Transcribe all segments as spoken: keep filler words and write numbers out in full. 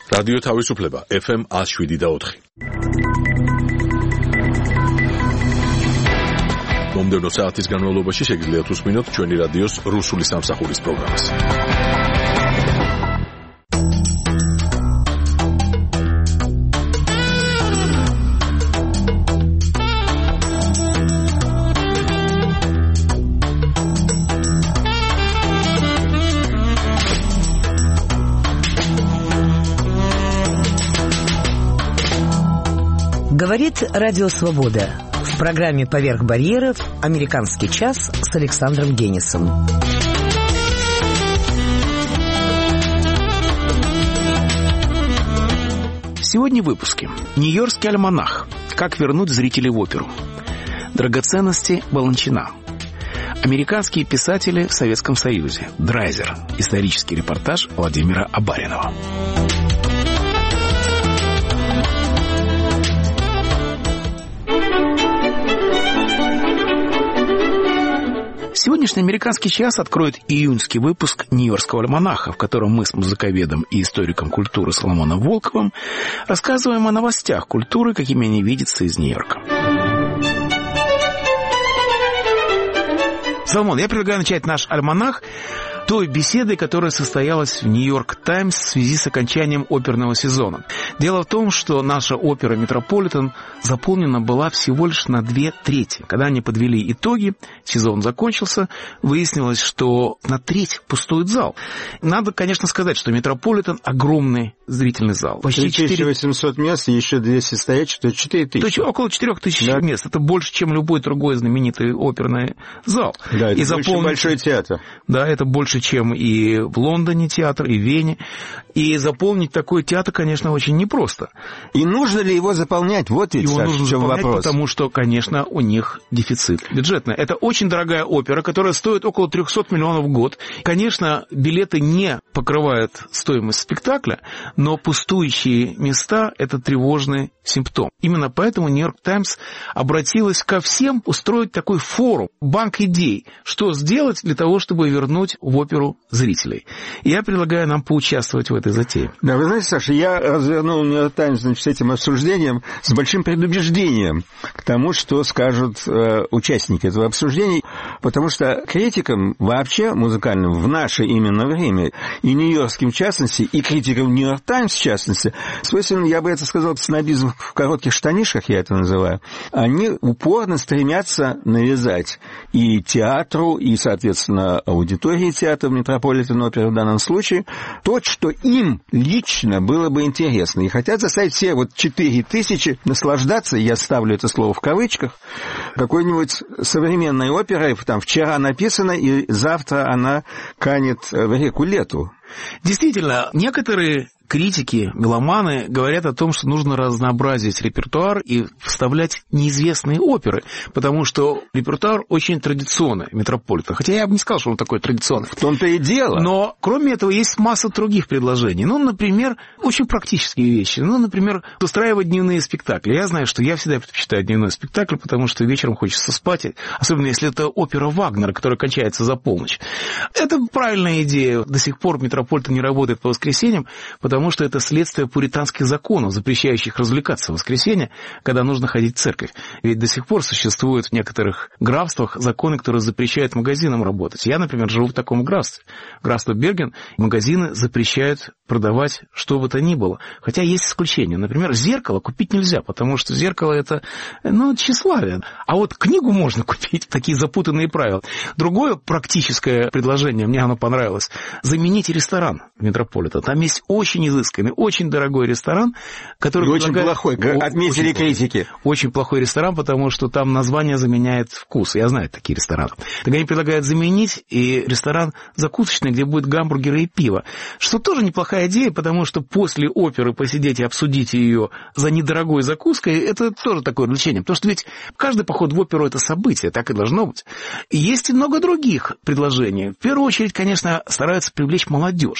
რადიო თავისუფლება ეფ ემ one oh seven და four. მომდევნო საათის განმავლობაში შეგიძლიათ უსმინოთ ჩვენი რადიოს რუსული სამსახურის პროგრამას. Говорит Радио Свобода. В программе «Поверх барьеров» «Американский час» с Александром Генисом. Сегодня в выпуске. Нью-Йоркский альманах. Как вернуть зрителей в оперу. Драгоценности Баланчина. Американские писатели в Советском Союзе. Драйзер. Исторический репортаж Владимира Абаринова. Сегодняшний «Американский час» откроет июньский выпуск Нью-Йоркского альманаха, в котором мы с музыковедом и историком культуры Соломоном Волковым рассказываем о новостях культуры, какими они видятся из Нью-Йорка. Соломон, я предлагаю начать наш альманах той беседой, которая состоялась в «Нью-Йорк Таймс» в связи с окончанием оперного сезона. Дело в том, что наша опера «Метрополитен» заполнена была всего лишь на две трети. Когда они подвели итоги, сезон закончился, выяснилось, что на треть пустует зал. Надо, конечно, сказать, что «Метрополитен» — огромный зрительный зал. Почти три тысячи восемьсот мест, и еще двести стоять, что четыре тысячи. То есть около четыре тысячи да. мест. Это больше, чем любой другой знаменитый оперный зал. Да, это и заполнен... больше большой театр. Да, это больше, чем и в Лондоне театр, и в Вене. И заполнить такой театр, конечно, очень непросто. И нужно ли его заполнять? Вот ведь, его Саша, нужно в чем заполнять, вопрос. Потому что, конечно, у них дефицит бюджетный. Это очень дорогая опера, которая стоит около триста миллионов в год. Конечно, билеты не покрывают стоимость спектакля, но пустующие места – это тревожный симптом. Именно поэтому «Нью-Йорк Таймс» обратилась ко всем устроить такой форум, банк идей, что сделать для того, чтобы вернуть в оперу зрителей. И я предлагаю нам поучаствовать в этой затее. Да, вы знаете, Саша, я развернул «Нью-Йорк Таймс», значит, с этим обсуждением с большим предубеждением к тому, что скажут э, участники этого обсуждения, потому что критикам вообще музыкальным в наше именно время, и нью-йоркским в частности, и критикам «Нью-Йорк Таймс» в частности, свойственно, я бы это сказал, снобизм в коротких штанишках, я это называю, они упорно стремятся навязать и театру, и, соответственно, аудитории театра Метрополитен оперы в данном случае, то, что им лично было бы интересно. И хотят заставить все вот четыре тысячи наслаждаться, я ставлю это слово в кавычках, какой-нибудь современной оперой, там вчера написано, и завтра она канет в реку Лету. Действительно, некоторые критики, меломаны говорят о том, что нужно разнообразить репертуар и вставлять неизвестные оперы, потому что репертуар очень традиционный, Метрополитен. Хотя я бы не сказал, что он такой традиционный. В том-то и дело. Но, кроме этого, есть масса других предложений. Ну, например, очень практические вещи. Ну, например, устраивать дневные спектакли. Я знаю, что я всегда предпочитаю дневной спектакль, потому что вечером хочется спать, особенно если это опера Вагнера, которая кончается за полночь. Это правильная идея. До сих пор Метрополитен не работает по воскресеньям, потому Потому что это следствие пуританских законов, запрещающих развлекаться в воскресенье, когда нужно ходить в церковь. Ведь до сих пор существуют в некоторых графствах законы, которые запрещают магазинам работать. Я, например, живу в таком графстве. Графство Берген. Магазины запрещают продавать что бы то ни было. Хотя есть исключения. Например, зеркало купить нельзя, потому что зеркало – это, ну, тщеславие. А вот книгу можно купить, такие запутанные правила. Другое практическое предложение, мне оно понравилось – заменить ресторан Метрополитен. Там есть очень изысканный, очень дорогой ресторан, который... И очень плохой, отметили очень критики. Очень плохой ресторан, потому что там название заменяет вкус. Я знаю такие рестораны. Так они предлагают заменить и ресторан закусочный, где будет гамбургеры и пиво. Что тоже неплохая идея, потому что после оперы посидеть и обсудить ее за недорогой закуской, это тоже такое развлечение. Потому что ведь каждый поход в оперу – это событие, так и должно быть. И есть и много других предложений. В первую очередь, конечно, стараются привлечь молодежь.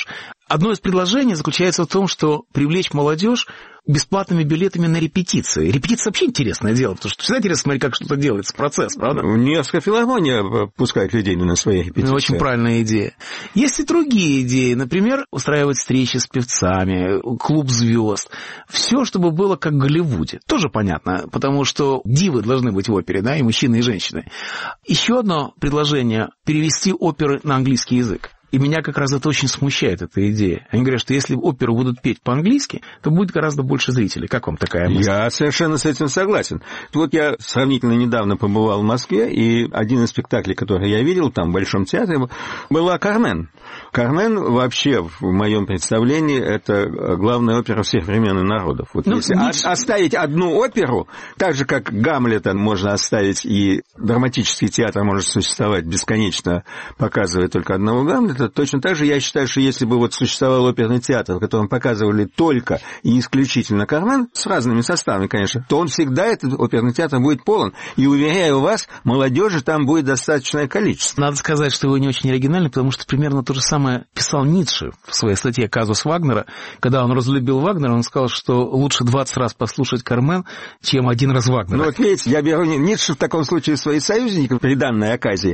Одно из предложений заключается в том, что привлечь молодежь бесплатными билетами на репетиции. Репетиция вообще интересное дело, потому что всегда интересно смотреть, как что-то делается, процесс, правда? Нью-Йоркская филармония пускает людей на свои репетиции. Очень правильная идея. Есть и другие идеи. Например, устраивать встречи с певцами, клуб звезд. Все, чтобы было как в Голливуде. Тоже понятно, потому что дивы должны быть в опере, да, и мужчины, и женщины. Еще одно предложение – перевести оперы на английский язык. И меня как раз это очень смущает, эта идея. Они говорят, что если оперу будут петь по-английски, то будет гораздо больше зрителей. Как вам такая мысль? Я совершенно с этим согласен. Вот я сравнительно недавно побывал в Москве, и один из спектаклей, который я видел там, в Большом театре, была «Кармен». «Кармен» вообще, в моем представлении, это главная опера всех времен и народов. Вот ну, если не... оставить одну оперу, так же, как «Гамлета» можно оставить, и драматический театр может существовать бесконечно, показывая только одного Гамлета, точно так же я считаю, что если бы вот существовал оперный театр, в котором показывали только и исключительно «Кармен», с разными составами, конечно, то он всегда, этот оперный театр, будет полон. И, уверяю вас, молодежи там будет достаточное количество. Надо сказать, что вы не очень оригинальны, потому что примерно то же самое писал Ницше в своей статье «Казус Вагнера». Когда он разлюбил Вагнера, он сказал, что лучше двадцать раз послушать «Кармен», чем один раз Вагнера. Ну вот видите, я беру Ницше в таком случае свои союзники при данной оказии,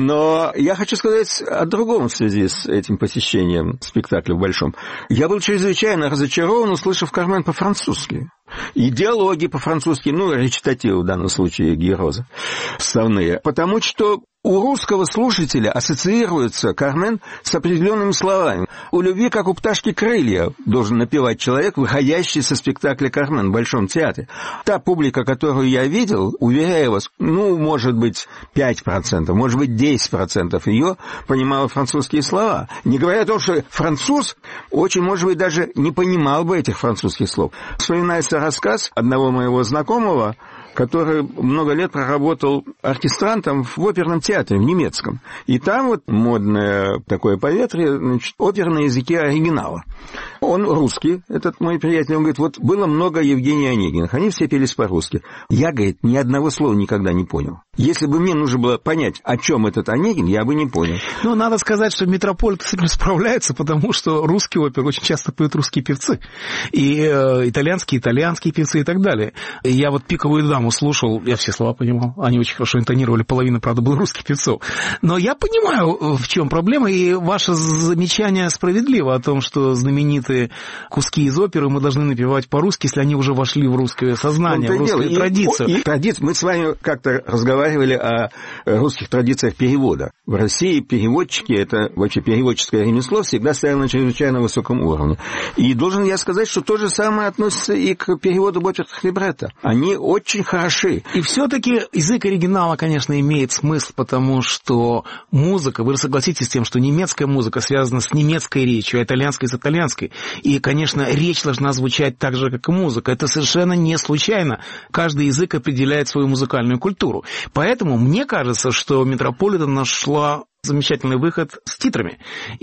но я хочу сказать о другом в связи с этим посещением спектакля в Большом. Я был чрезвычайно разочарован, услышав «Кармен» по-французски. И диалоги по-французски, ну, речитативы в данном случае Героза, вставные, потому что у русского слушателя ассоциируется «Кармен» с определенными словами. У любви, как у пташки, крылья должен напевать человек, выходящий со спектакля «Кармен» в Большом театре. Та публика, которую я видел, уверяю вас, ну, может быть, пять процентов, может быть, десять процентов ее понимала французские слова. Не говоря о том, что француз очень, может быть, даже не понимал бы этих французских слов. Вспоминается рассказ одного моего знакомого, который много лет проработал оркестрантом в оперном театре, в немецком. И там вот модное такое поветрие, значит, опера на языке оригинала. Он русский, этот мой приятель, он говорит, вот было много Евгения Онегиных, они все пелись по-русски. Я, говорит, ни одного слова никогда не понял. Если бы мне нужно было понять, о чем этот Онегин, я бы не понял. Ну, надо сказать, что Метрополит с этим справляется, потому что русские оперы очень часто поют русские певцы. И э, итальянские, итальянские певцы и так далее. И я вот «Пиковую даму» слушал, я все слова понимал, они очень хорошо интонировали, половина, правда, было русских певцов. Но я понимаю, в чем проблема, и ваше замечание справедливо о том, что знаменитые куски из оперы мы должны напевать по-русски, если они уже вошли в русское сознание, в русскую и, традицию. И, и традиции. Мы с вами как-то разговаривали о русских традициях перевода. В России переводчики, это вообще переводческое ремесло, всегда стояло на чрезвычайно высоком уровне. И должен я сказать, что то же самое относится и к переводу оперных либретто. Они очень хороши. И все-таки язык оригинала, конечно, имеет смысл, потому что музыка, вы согласитесь с тем, что немецкая музыка связана с немецкой речью, а итальянская с итальянской. И, конечно, речь должна звучать так же, как и музыка. Это совершенно не случайно. Каждый язык определяет свою музыкальную культуру. Поэтому мне кажется, что Метрополитен нашла замечательный выход с титрами.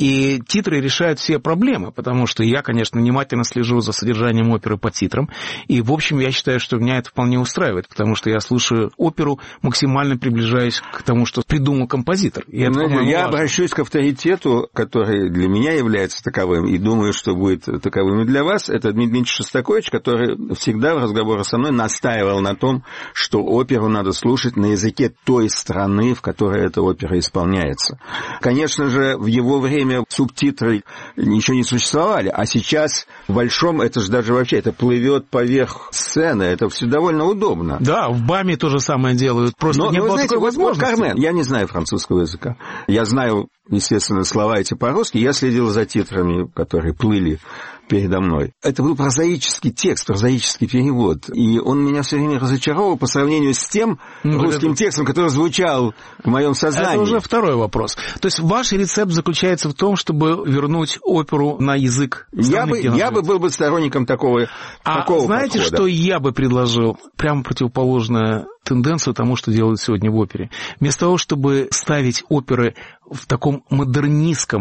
И титры решают все проблемы, потому что я, конечно, внимательно слежу за содержанием оперы по титрам. И, в общем, я считаю, что меня это вполне устраивает, потому что я слушаю оперу, максимально приближаясь к тому, что придумал композитор. И это, Знаете, я важно. обращусь к авторитету, который для меня является таковым, и думаю, что будет таковым и для вас. Это Дмитрий Дмитриевич Шостакович, который всегда в разговорах со мной настаивал на том, что оперу надо слушать на языке той страны, в которой эта опера исполняется. Конечно же, в его время субтитры ничего не существовали, а сейчас в Большом это же даже вообще это плывет поверх сцены, это все довольно удобно. Да, в БАМе то же самое делают. Просто но, не но было вы знаете, такой вот возможности. «Кармен», я не знаю французского языка. Я знаю, естественно, слова эти по-русски. Я следил за титрами, которые плыли передо мной. Это был прозаический текст, прозаический перевод. И он меня все время разочаровал по сравнению с тем ну, русским это... текстом, который звучал в моем сознании. Это уже второй вопрос. То есть ваш рецепт заключается в том, чтобы вернуть оперу на язык я бы, я бы был бы сторонником такого, а такого знаете, подхода. Что я бы предложил? Прямо противоположная тенденцию тому, что делают сегодня в опере. Вместо того, чтобы ставить оперы в таком модернистском,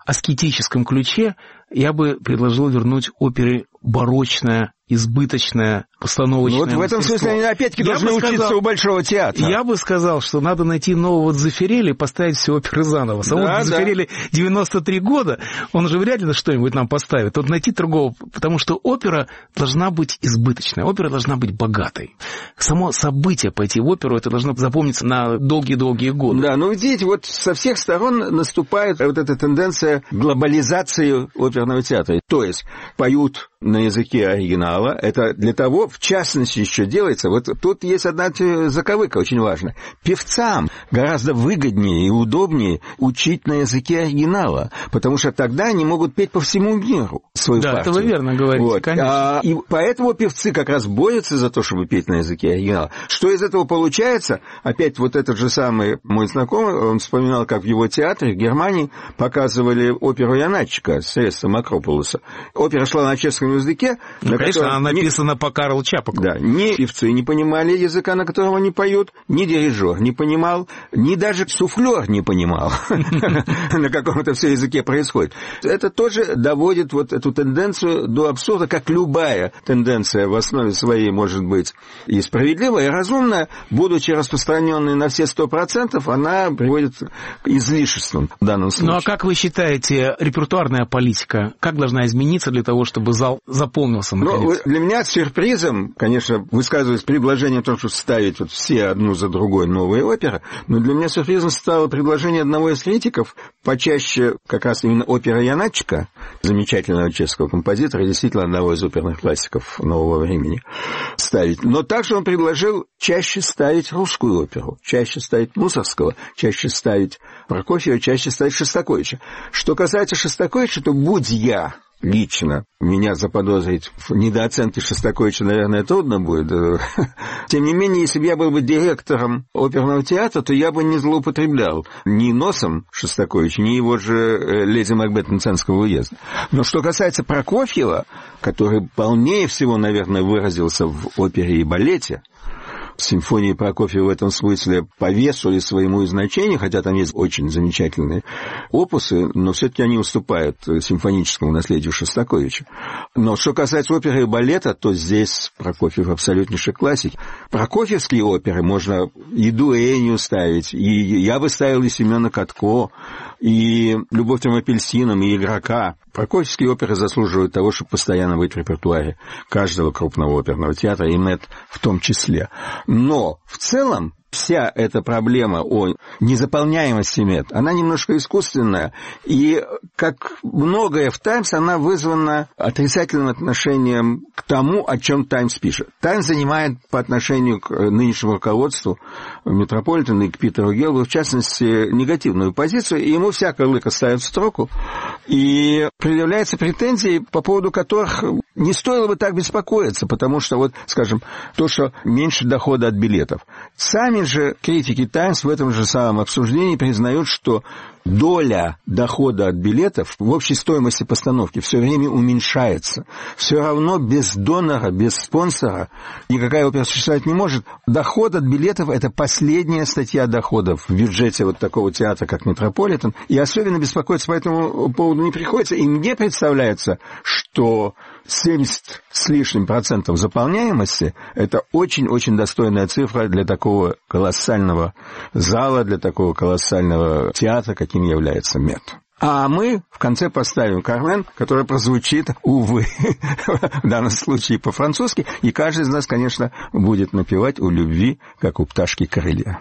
аскетическом ключе я бы предложил вернуть опере барочное, избыточное, постановочное. Ну, вот в этом мастерство. смысле они опять-таки я должны учиться сказал, у Большого театра. Я бы сказал, что надо найти нового Дзефирелли и поставить все оперы заново. Самому да, Дзефирелли да. девяносто три года, он же вряд ли что-нибудь нам поставит. Вот найти другого, потому что опера должна быть избыточной, опера должна быть богатой. Само событие пойти в оперу, это должно запомниться на долгие-долгие годы. Да, ну видите, вот со всех сторон наступает вот эта тенденция глобализации оперного театра. То есть поют на языке оригинала. Это для того, в частности, еще делается. Вот тут есть одна заковыка очень важная. Певцам гораздо выгоднее и удобнее учить на языке оригинала, потому что тогда они могут петь по всему миру свою да, партию. Да, это вы верно говорите, вот. конечно. А, и поэтому певцы как раз борются за то, чтобы петь на языке оригинала. Что из этого получается? Опять вот этот же самый мой знакомый, он вспоминал, как в его театре в Германии показывали оперу Яначика средством Акрополуса. Опера шла на чешском языке. Ну, конечно, она написана ни... по Карлу Чапаку. Да, ни певцы не понимали языка, на котором они поют, ни дирижер не понимал, ни даже суфлер не понимал, на каком это все языке происходит. Это тоже доводит вот эту тенденцию до абсурда, как любая тенденция в основе своей может быть и справедливая, и разумная, будучи распространенной на все сто процентов, она приводит к излишествам в данном случае. Ну а как вы считаете, репертуарная политика, как должна измениться для того, чтобы зал заполнился наконец? Ну, для меня сюрпризом, конечно, высказываясь предложение о том, чтобы ставить вот все одну за другой новые оперы, но для меня сюрпризом стало предложение одного из критиков, почаще как раз именно опера Яначика, замечательного чешского композитора, действительно одного из оперных классиков нового времени, ставить. Но также он предложил чаще ставить русскую оперу, чаще ставить Мусоргского, чаще ставить Прокофьева, чаще ставить Шостаковича. Что касается Шостаковича, то будь я лично меня заподозрить в недооценке Шостаковича, наверное, трудно будет. Тем не менее, если бы я был бы директором оперного театра, то я бы не злоупотреблял ни носом Шостаковича, ни его же «Леди Макбет» Мценского уезда. Но что касается Прокофьева, который полнее всего, наверное, выразился в опере и балете, симфонии Прокофьева в этом смысле по весу и своему и значению, хотя там есть очень замечательные опусы, но все-таки они уступают симфоническому наследию Шостаковича. Но что касается оперы и балета, то здесь Прокофьев абсолютнейший классик. Прокофьевские оперы можно и дуэнью ставить, и я бы ставил и Семена Катко, и «Любовь трем апельсинам», и «Игрока». Прокофьевские оперы заслуживают того, чтобы постоянно быть в репертуаре каждого крупного оперного театра, и МЭТ в том числе. Но в целом вся эта проблема о незаполняемости МЭТ, она немножко искусственная, и, как многое в «Таймс», она вызвана отрицательным отношением к тому, о чем «Таймс» пишет. «Таймс» занимает по отношению к нынешнему руководству Метрополитена и к Питеру Гелбу, в частности, негативную позицию, и ему всякое лыко ставят в строку, и предъявляются претензии, по поводу которых не стоило бы так беспокоиться, потому что, вот, скажем, то, что меньше дохода от билетов. Сами же критики «Таймс» в этом же самом обсуждении признают, что доля дохода от билетов в общей стоимости постановки все время уменьшается. Все равно без донора, без спонсора никакая опера существовать не может. Доход от билетов – это последняя статья доходов в бюджете вот такого театра, как Метрополитен. И особенно беспокоиться по этому поводу не приходится. И мне представляется, что семьдесят с лишним процентов заполняемости – это очень-очень достойная цифра для такого колоссального зала, для такого колоссального театра, каким является МЭТ. А мы в конце поставим «Кармен», который прозвучит, увы, в данном случае по-французски, и каждый из нас, конечно, будет напевать «У любви, как у пташки крылья».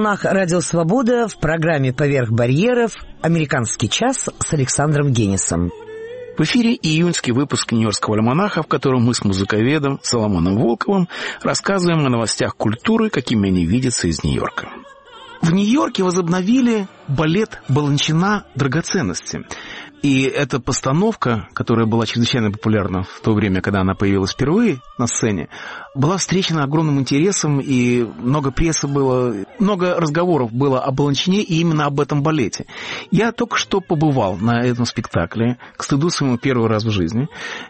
волнах Радио Свобода в программе «Поверх барьеров» «Американский час» с Александром Генисом. В эфире июньский выпуск Нью-Йоркского альманаха, в котором мы с музыковедом Соломоном Волковым рассказываем о новостях культуры, какими они видятся из Нью-Йорка. В Нью-Йорке возобновили балет «Баланчина. Драгоценности». И эта постановка, которая была чрезвычайно популярна в то время, когда она появилась впервые на сцене, была встречена огромным интересом, и много прессы было, много разговоров было о Баланчине и именно об этом балете. Я только что побывал на этом спектакле, к стыду своему первый раз в жизни,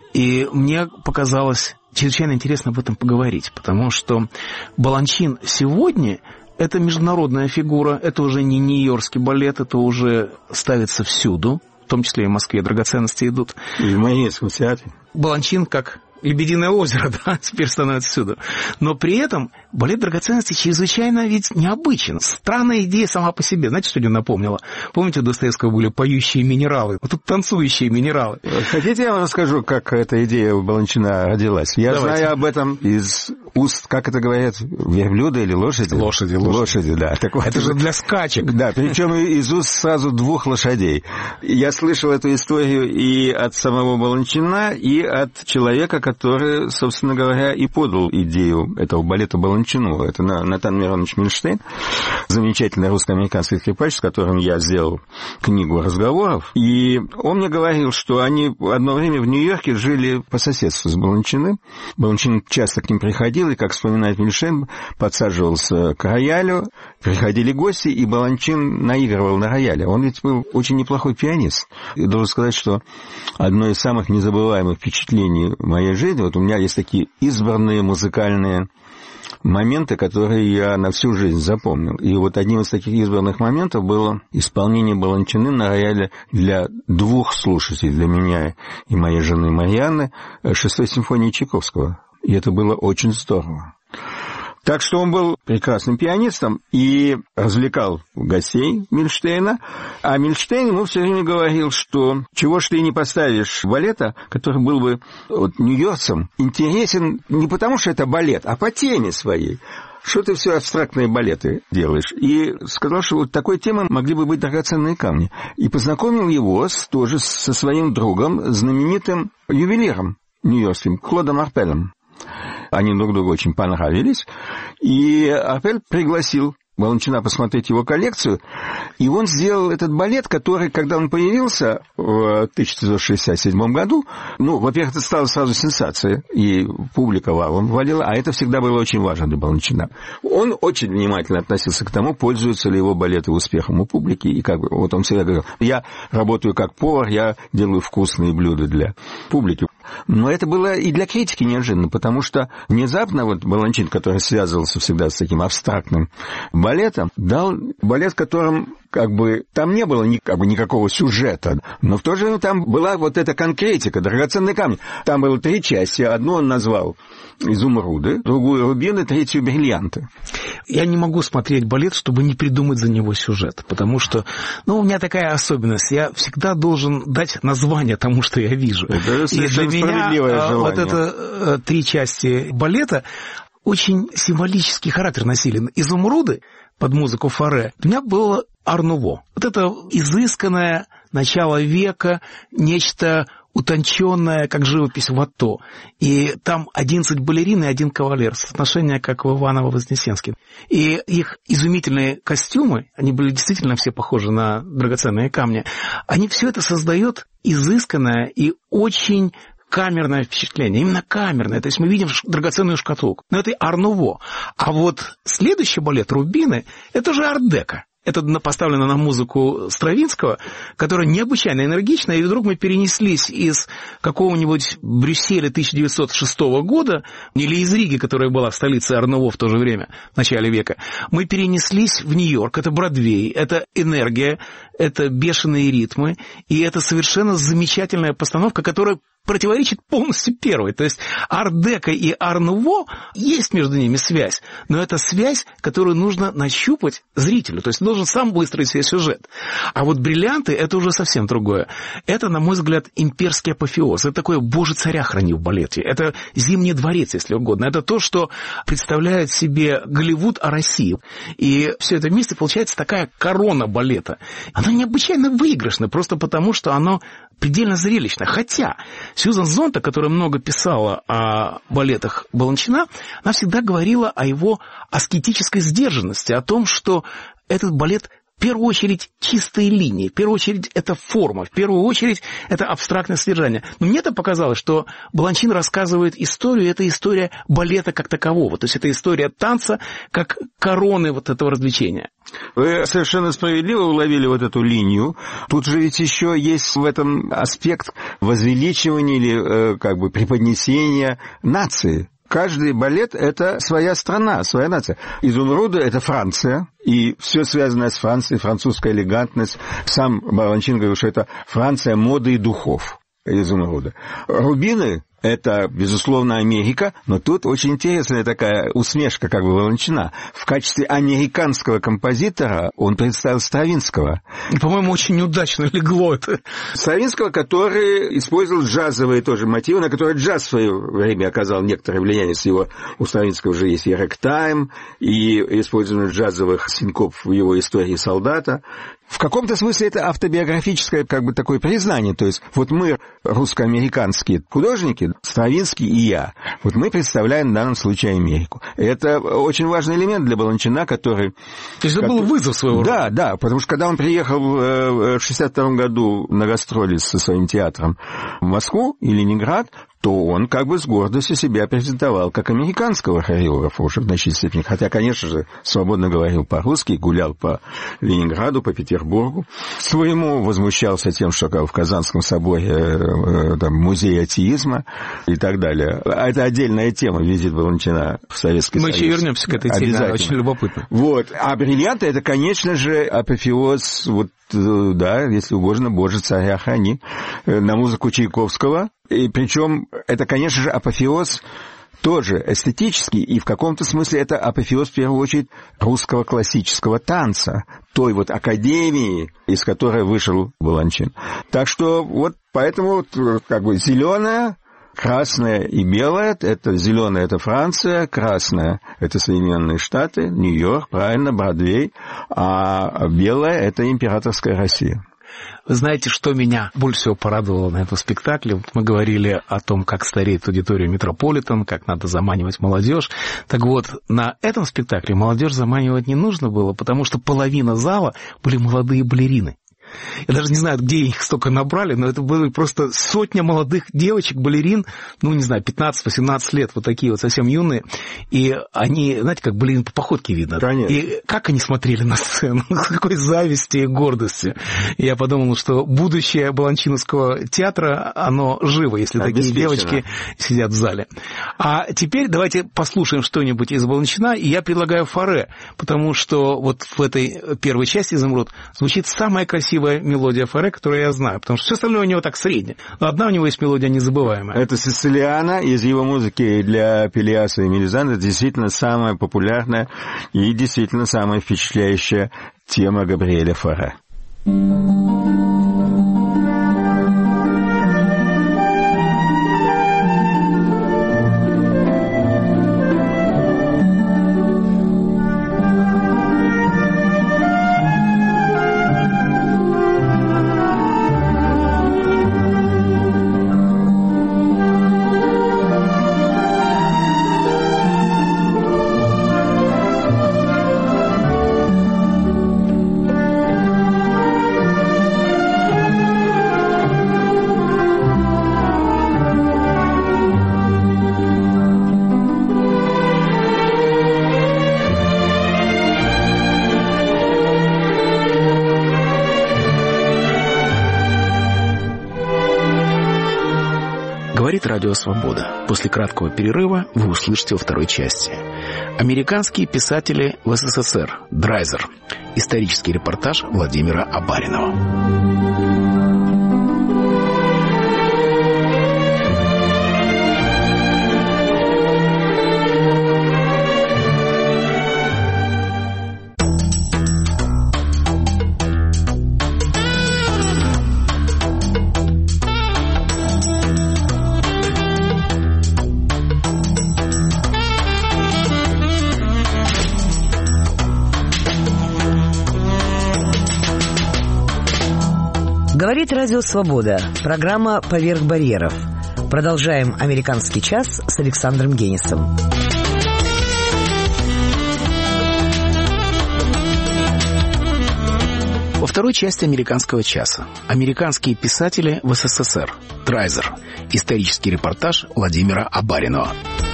и мне показалось чрезвычайно интересно об этом поговорить, потому что Баланчин сегодня — это международная фигура, это уже не нью-йоркский балет, это уже ставится всюду. В том числе и в Москве драгоценности идут. И в Мариинском театре. Баланчин, как «Лебединое озеро», да, теперь становится всюду. Но при этом балет драгоценности чрезвычайно ведь необычен. Странная идея сама по себе. Знаете, что мне напомнила? Помните, у Достоевского были поющие минералы? Вот тут танцующие минералы. Хотите, я вам расскажу, как эта идея у Баланчина родилась? Я Давайте. знаю об этом из уст, как это говорят, верблюда или лошади? Лошади, лошади. Лошади, да. Так вот, это же для скачек. Да, причем из уст сразу двух лошадей. Я слышал эту историю и от самого Баланчина, и от человека, который, собственно говоря, и подал идею этого балета Баланчину. Это Натан Миронович Мильштейн, замечательный русско-американский скрипач, с которым я сделал книгу разговоров. И он мне говорил, что они одно время в Нью-Йорке жили по соседству с Баланчиным. Баланчин часто к ним приходил, и, как вспоминает Мильштейн, подсаживался к роялю, приходили гости, и Баланчин наигрывал на рояле. Он ведь был очень неплохой пианист. И должен сказать, что одно из самых незабываемых впечатлений моей жизни, вот у меня есть такие избранные музыкальные моменты, которые я на всю жизнь запомнил. И вот одним из таких избранных моментов было исполнение Баланчины на рояле для двух слушателей, для меня и моей жены Марьяны, шестой симфонии Чайковского. И это было очень здорово. Так что он был прекрасным пианистом и развлекал гостей Мильштейна. А Мильштейн ему все время говорил, что чего ж ты не поставишь балета, который был бы вот, нью-йоркцам интересен не потому, что это балет, а по теме своей. Что ты все абстрактные балеты делаешь? И сказал, что вот такой темой могли бы быть драгоценные камни. И познакомил его с, тоже со своим другом, знаменитым ювелиром нью-йоркским, Клодом Арпелем. Они друг другу очень понравились, и Арпель пригласил Баланчина посмотреть его коллекцию, и он сделал этот балет, который, когда он появился в тысяча девятьсот шестьдесят седьмом году, ну, во-первых, это стало сразу сенсацией, и публика валом валила, а это всегда было очень важно для Баланчина. Он очень внимательно относился к тому, пользуются ли его балеты успехом у публики, и как бы, вот он всегда говорил, я работаю как повар, я делаю вкусные блюда для публики. Но это было и для критики неожиданно, потому что внезапно вот Баланчин, который связывался всегда с таким абстрактным балетом, дал балет, в котором как бы там не было ни, как бы, никакого сюжета, но в то же время там была вот эта конкретика, драгоценные камни. Там было три части. Одну он назвал изумруды, другую рубины, третью бриллианты. Я не могу смотреть балет, чтобы не придумать за него сюжет, потому что, ну, у меня такая особенность. Я всегда должен дать название тому, что я вижу. Это и для меня желание. Вот это три части балета очень символический характер носили. Изумруды под музыку Фаре у меня было ар-нуво. Вот это изысканное начало века, нечто утонченное, как живопись Ватто. И там одиннадцать балерин и один кавалер, соотношение как в Иваново-Вознесенске. И их изумительные костюмы, они были действительно все похожи на драгоценные камни, они все это создают изысканное и очень камерное впечатление, именно камерное. То есть мы видим драгоценную шкатулку. Но это ар-нуво. А вот следующий балет «Рубины» — это же ар-деко. Это поставлено на музыку Стравинского, которая необычайно энергичная, и вдруг мы перенеслись из какого-нибудь Брюсселя тысяча девятьсот шестого года, или из Риги, которая была столицей ар-нуво в то же время, в начале века, мы перенеслись в Нью-Йорк. Это Бродвей, это энергия, это бешеные ритмы, и это совершенно замечательная постановка, которая противоречит полностью первой. То есть ар-деко и ар-нуво, есть между ними связь, но это связь, которую нужно нащупать зрителю. То есть должен сам выстроить себе сюжет. А вот бриллианты – это уже совсем другое. Это, на мой взгляд, имперский апофеоз. Это такое «Боже, царя храни» в балете. Это «Зимний дворец», если угодно. Это то, что представляет себе Голливуд о России. И все это вместе получается такая корона балета. Она необычайно выигрышна, просто потому, что оно предельно зрелищно. Хотя Сьюзан Зонта, которая много писала о балетах Баланчина, она всегда говорила о его аскетической сдержанности, о том, что этот балет в первую очередь чистые линии, в первую очередь это форма, в первую очередь это абстрактное содержание. Но мне-то показалось, что Баланчин рассказывает историю, это история балета как такового, то есть это история танца как короны вот этого развлечения. Вы совершенно справедливо уловили вот эту линию. Тут же ведь еще есть в этом аспект возвеличивания или как бы преподнесения нации. Каждый балет – это своя страна, своя нация. «Изумруды» – это Франция, и все связанное с Францией, французская элегантность. Сам Баланчин говорил, что это Франция моды и духов. «Изумруды». «Рубины» – это, безусловно, Америка, но тут очень интересная такая усмешка как бы Баланчина. В качестве американского композитора он представил Стравинского. По-моему, очень неудачно легло это. Стравинского, который использовал джазовые тоже мотивы, на которые джаз в свое время оказал некоторое влияние. С его, у Стравинского уже есть и рэктайм, и использование джазовых синкоп в его истории солдата. В каком-то смысле это автобиографическое как бы такое признание. То есть вот мы, русско-американские художники, Стравинский и я, вот мы представляем в данном случае Америку. Это очень важный элемент для Баланчина, который... То есть это был вызов своего рода? Да, да, потому что когда он приехал в шестьдесят втором году на гастроли со своим театром в Москву и Ленинград, то он как бы с гордостью себя презентовал как американского хореографа уже в значительной степени. Хотя, конечно же, свободно говорил по-русски, гулял по Ленинграду, по Петербургу. Своему возмущался тем, что в Казанском соборе там, музей атеизма и так далее. А это отдельная тема, визит Баланчина в Советский Мы Союз. Мы еще вернемся к этой теме, да, очень любопытно. Вот. А бриллианты – это, конечно же, апофеоз, вот, да, если угодно, «Боже, царя храни», на музыку Чайковского. И причем это, конечно же, апофеоз тоже эстетический, и в каком-то смысле это апофеоз, в первую очередь, русского классического танца, той вот академии, из которой вышел Баланчин. Так что вот поэтому как бы зеленое, красное и белое, это зеленое — это Франция, красное — это Соединенные Штаты, Нью-Йорк, правильно, Бродвей, а белое — это императорская Россия. Вы знаете, что меня больше всего порадовало на этом спектакле? Мы говорили о том, как стареет аудитория Метрополитен, как надо заманивать молодежь. Так вот, на этом спектакле молодежь заманивать не нужно было, потому что половина зала были молодые балерины. Я даже не знаю, где их столько набрали, но это были просто сотня молодых девочек, балерин, ну, не знаю, пятнадцать-восемнадцать лет, вот такие вот совсем юные. И они, знаете, как балерин по походке видно. Конечно. И как они смотрели на сцену, с какой завистью и гордостью. И я подумал, что будущее Баланчиновского театра, оно живо, если такие девочки сидят в зале. А теперь давайте послушаем что-нибудь из Баланчина, и я предлагаю Фаре, потому что вот в этой первой части «Изумруд» звучит самая красивая мелодия Фаре, которую я знаю, потому что все остальное у него так среднее. Но одна у него есть мелодия незабываемая. Это Сицилиана из его музыки для Пелиаса и Мелизанды. Это действительно самая популярная и действительно самая впечатляющая тема Габриэля Фаре. Говорит Радио Свобода. После краткого перерыва вы услышите во второй части. Американские писатели в СССР. Драйзер. Исторический репортаж Владимира Абаринова. Говорит Радио Свобода. Программа «Поверх барьеров». Продолжаем «Американский час» с Александром Генисом. Во второй части «Американского часа» американские писатели в СССР. Драйзер. Исторический репортаж Владимира Абаринова.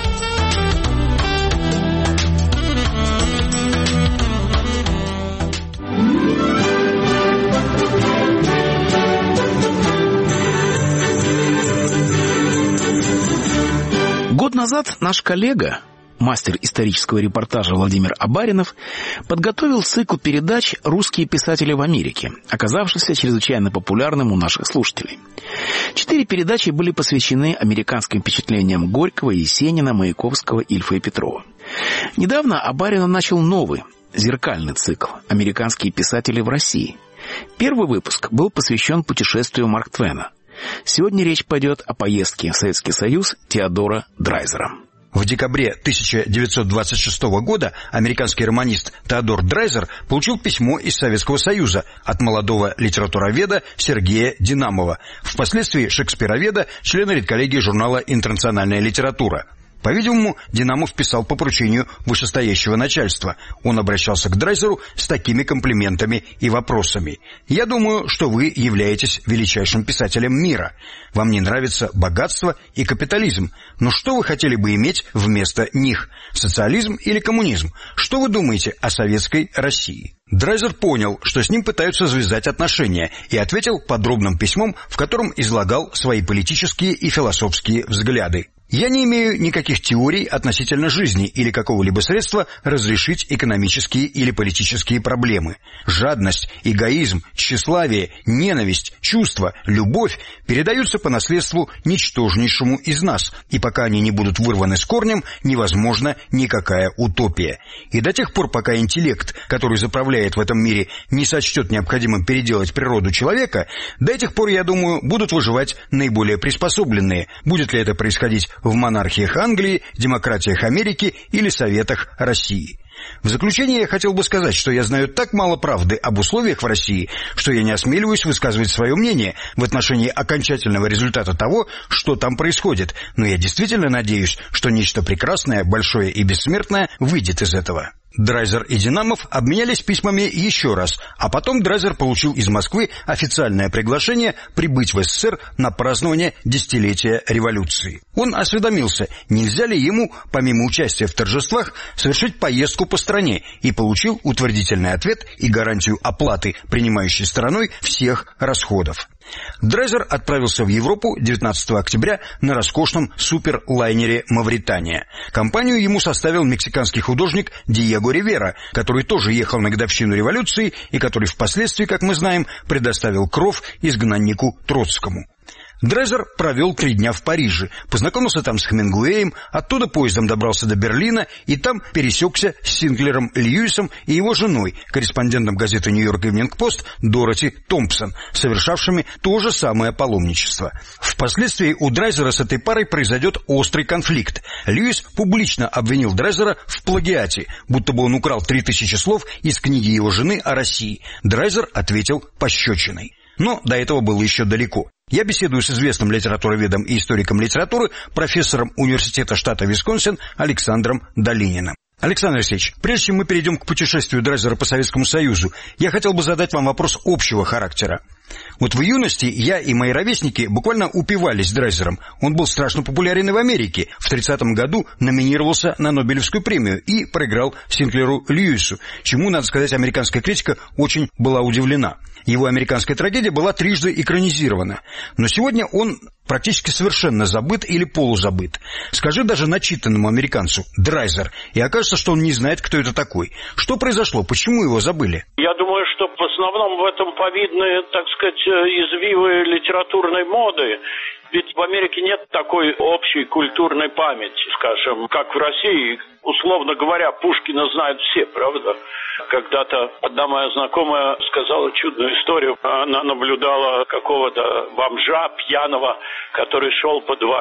Год назад наш коллега, мастер исторического репортажа Владимир Абаринов, подготовил цикл передач «Русские писатели в Америке», оказавшийся чрезвычайно популярным у наших слушателей. Четыре передачи были посвящены американским впечатлениям Горького, Есенина, Маяковского, Ильфа и Петрова. Недавно Абаринов начал новый, зеркальный цикл «Американские писатели в России». Первый выпуск был посвящен путешествию Марка Твена. Сегодня речь пойдет о поездке в Советский Союз Теодора Драйзера. В декабре тысяча девятьсот двадцать шестого года американский романист Теодор Драйзер получил письмо из Советского Союза от молодого литературоведа Сергея Динамова, впоследствии шекспироведа, члена редколлегии журнала «Интернациональная литература». По-видимому, Динамов писал по поручению вышестоящего начальства. Он обращался к Драйзеру с такими комплиментами и вопросами. «Я думаю, что вы являетесь величайшим писателем мира. Вам не нравится богатство и капитализм. Но что вы хотели бы иметь вместо них? Социализм или коммунизм? Что вы думаете о советской России?» Драйзер понял, что с ним пытаются завязать отношения, и ответил подробным письмом, в котором излагал свои политические и философские взгляды. «Я не имею никаких теорий относительно жизни или какого-либо средства разрешить экономические или политические проблемы. Жадность, эгоизм, тщеславие, ненависть, чувства, любовь передаются по наследству ничтожнейшему из нас, и пока они не будут вырваны с корнем, невозможна никакая утопия. И до тех пор, пока интеллект, который заправляет в этом мире, не сочтет необходимым переделать природу человека, до этих пор, я думаю, будут выживать наиболее приспособленные, будет ли это происходить в монархиях Англии, демократиях Америки или Советах России. В заключение я хотел бы сказать, что я знаю так мало правды об условиях в России, что я не осмеливаюсь высказывать свое мнение в отношении окончательного результата того, что там происходит, но я действительно надеюсь, что нечто прекрасное, большое и бессмертное выйдет из этого». Драйзер и Динамов обменялись письмами еще раз, а потом Драйзер получил из Москвы официальное приглашение прибыть в СССР на празднование десятилетия революции. Он осведомился, нельзя ли ему, помимо участия в торжествах, совершить поездку по стране, и получил утвердительный ответ и гарантию оплаты принимающей стороной всех расходов. Драйзер отправился в Европу девятнадцатого октября на роскошном суперлайнере «Мавритания». Компанию ему составил мексиканский художник Диего Ривера, который тоже ехал на годовщину революции и который впоследствии, как мы знаем, предоставил кров изгнаннику Троцкому. Драйзер провел три дня в Париже, познакомился там с Хемингуэем, оттуда поездом добрался до Берлина и там пересекся с Синклером Льюисом и его женой, корреспондентом газеты «Нью-Йорк Ивнинг Пост» Дороти Томпсон, совершавшими то же самое паломничество. Впоследствии у Драйзера с этой парой произойдет острый конфликт. Льюис публично обвинил Драйзера в плагиате, будто бы он украл три тысячи слов из книги его жены о России. Драйзер ответил пощечиной. Но до этого было еще далеко. Я беседую с известным литературоведом и историком литературы, профессором университета штата Висконсин Александром Долининым. Александр Алексеевич, прежде чем мы перейдем к путешествию Драйзера по Советскому Союзу, я хотел бы задать вам вопрос общего характера. Вот в юности я и мои ровесники буквально упивались Драйзером. Он был страшно популярен и в Америке. В тридцатом году номинировался на Нобелевскую премию и проиграл Синклеру Льюису, чему, надо сказать, американская критика очень была удивлена. Его американская трагедия была трижды экранизирована. Но сегодня он практически совершенно забыт или полузабыт. Скажи даже начитанному американцу «Драйзер», и окажется, что он не знает, кто это такой. Что произошло? Почему его забыли? Я думаю, что в основном в этом повидны, так сказать, извивы литературной моды. Ведь в Америке нет такой общей культурной памяти, скажем, как в России. Условно говоря, Пушкина знают все, правда? Когда-то одна моя знакомая сказала чудную историю. Она наблюдала какого-то бомжа пьяного, который шел по двору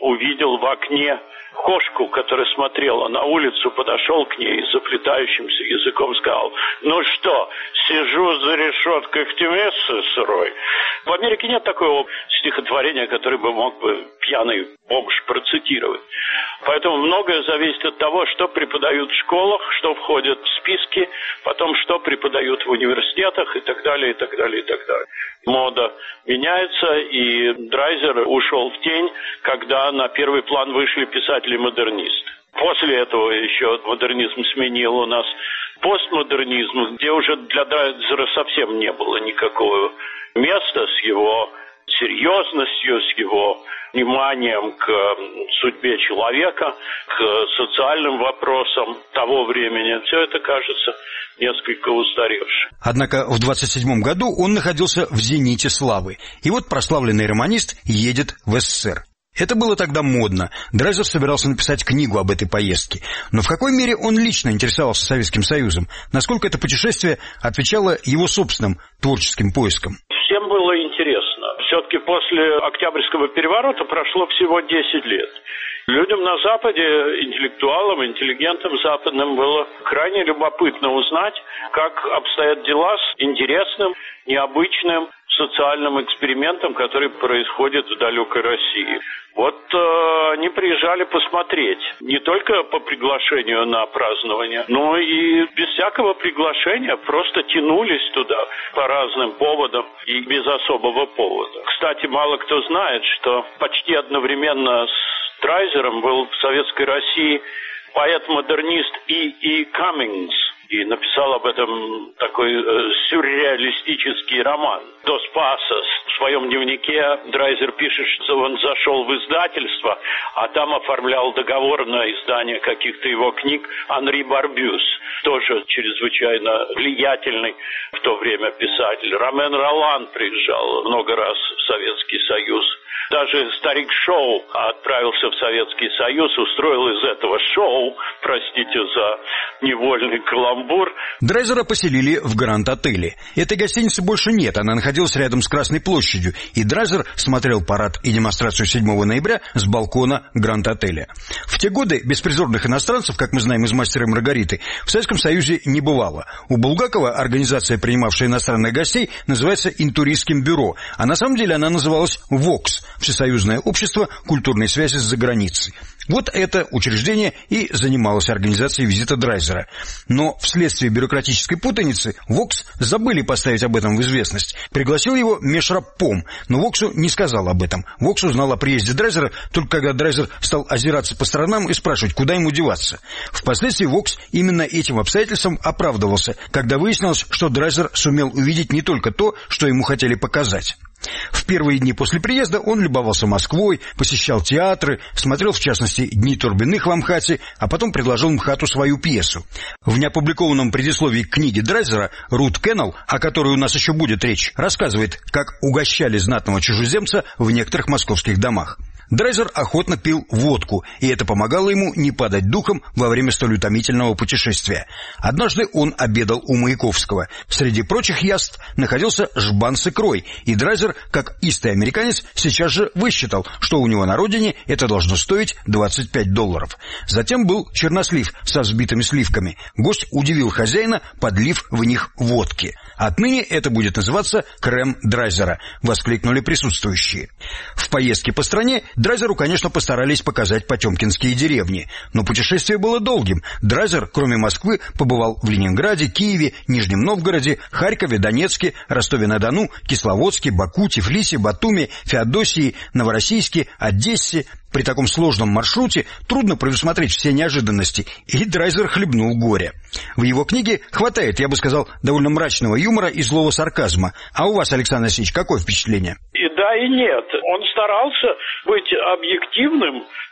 увидел в окне кошку, которая смотрела на улицу, подошел к ней и заплетающимся языком сказал: «Ну что, сижу за решеткой в тюрьме сырой». В Америке нет такого стихотворения, которое бы мог бы пьяный бомж процитировать. Поэтому многое зависит от того, что преподают в школах, что входит в списки, потом что преподают в университетах и так далее, и так далее, и так далее. Мода меняется, и Драйзер ушел в тень, когда на первый план вышли писатели-модернисты. После этого еще модернизм сменил у нас постмодернизм, где уже для Драйзера совсем не было никакого места с его серьезностью, с его вниманием к судьбе человека, к социальным вопросам того времени. Все это кажется несколько устаревшим. Однако в двадцать седьмом году он находился в зените славы. И вот прославленный романист едет в СССР. Это было тогда модно. Драйзер собирался написать книгу об этой поездке. Но в какой мере он лично интересовался Советским Союзом? Насколько это путешествие отвечало его собственным творческим поискам? Всем было интересно. Все-таки после Октябрьского переворота прошло всего десять лет. Людям на Западе, интеллектуалам, интеллигентам западным, было крайне любопытно узнать, как обстоят дела с интересным, необычным социальным экспериментом, который происходит в далекой России. Вот э, они приезжали посмотреть, не только по приглашению на празднование, но и без всякого приглашения просто тянулись туда по разным поводам и без особого повода. Кстати, мало кто знает, что почти одновременно с Драйзером был в Советской России поэт-модернист И. И. Каммингс. И написал об этом такой э, сюрреалистический роман «Дос Пасос». В своем дневнике Драйзер пишет, что он зашел в издательство, а там оформлял договор на издание каких-то его книг Анри Барбюс, тоже чрезвычайно влиятельный в то время писатель. Ромен Ролан приезжал много раз в Советский Союз. Даже старик Шоу отправился в Советский Союз, устроил из этого шоу, простите за невольный каламбур. Драйзера поселили в Гранд-отеле. Этой гостиницы больше нет, она находилась рядом с Красной площадью, и Драйзер смотрел парад и демонстрацию седьмого ноября с балкона Гранд-отеля. В те годы беспризорных иностранцев, как мы знаем из «Мастера и Маргариты», в Советском Союзе не бывало. У Булгакова организация, принимавшая иностранных гостей, называется «Интуристским бюро», а на самом деле она называлась «ВОКС» – Всесоюзное общество культурной связи с заграницей. Вот это учреждение и занималось организацией визита Драйзера. Но вследствие бюрократической путаницы ВОКС забыли поставить об этом в известность. Пригласил его Межрабком, но ВОКСу не сказал об этом. ВОКС узнал о приезде Драйзера только когда Драйзер стал озираться по сторонам и спрашивать, куда ему деваться. Впоследствии ВОКС именно этим обстоятельством оправдывался, когда выяснилось, что Драйзер сумел увидеть не только то, что ему хотели показать. В первые дни после приезда он любовался Москвой, посещал театры, смотрел в частности «Дни Турбиных» в Амхате, а потом предложил МХАТу свою пьесу. В неопубликованном предисловии к книге Драйзера Рут Кеннелл, о которой у нас еще будет речь, рассказывает, как угощали знатного чужеземца в некоторых московских домах. Драйзер охотно пил водку, и это помогало ему не падать духом во время столь утомительного путешествия. Однажды он обедал у Маяковского. Среди прочих яств находился жбан с икрой, и Драйзер, как истый американец, сейчас же высчитал, что у него на родине это должно стоить двадцать пять долларов. Затем был чернослив со взбитыми сливками. Гость удивил хозяина, подлив в них водки. «Отныне это будет называться крем Драйзера», — воскликнули присутствующие. В поездке по стране Драйзеру, конечно, постарались показать потемкинские деревни, но путешествие было долгим. Драйзер, кроме Москвы, побывал в Ленинграде, Киеве, Нижнем Новгороде, Харькове, Донецке, Ростове-на-Дону, Кисловодске, Баку, Тифлисе, Батуми, Феодосии, Новороссийске, Одессе. При таком сложном маршруте трудно предусмотреть все неожиданности, и Драйзер хлебнул горе. В его книге хватает, я бы сказал, довольно мрачного юмора и злого сарказма. А у вас, Александр Васильевич, какое впечатление? И да, и нет. Он старался быть объективным,